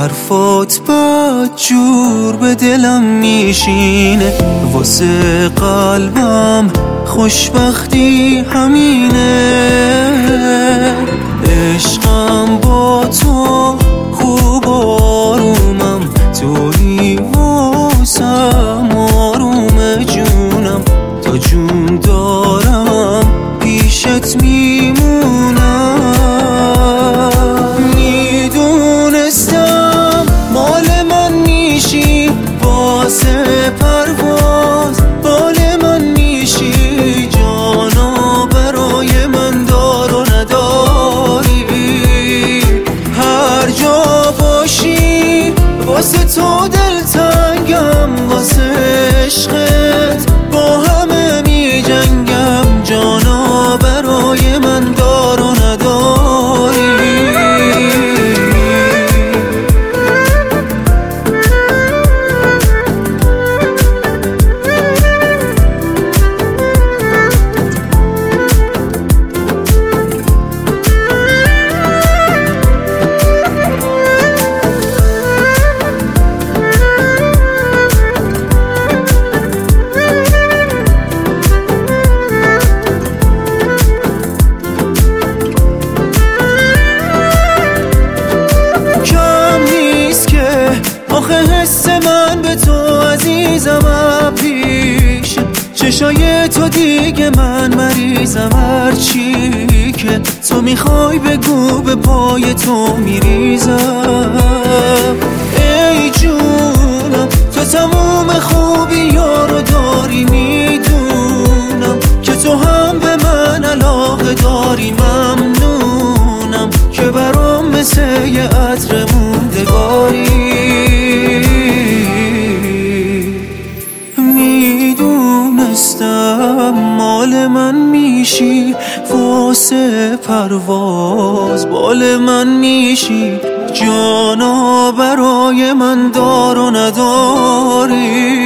حرفات بدجور به دلم میشینه، واسه قلبم خوشبختی همینه. عشقم با تو خوب آرومم، توی واسم آروم جونم، تا جون دارم پیشت میمونم. میدونستم مال من میشی، واسه پرواز بال من میشی، جانا برای من دار و نداری. هر جا باشی واسه تو دلتنگم، واسه عشقت با همه می جنگم، جانا برای من دار و نداری. آخه حس من به تو عزیزم پیش چشای تو، دیگه من مریضم. هرچی که تو میخوای بگو، به پای تو میریزم. ای جونم تو تموم خوبی ها رو داری، میدونم که تو هم به من علاقه داری. ممنونم که برام مثل یه عطر موندگاری. میدونستم مال من میشی، واسه پرواز بال من میشی، جانا برای من دار و نداری.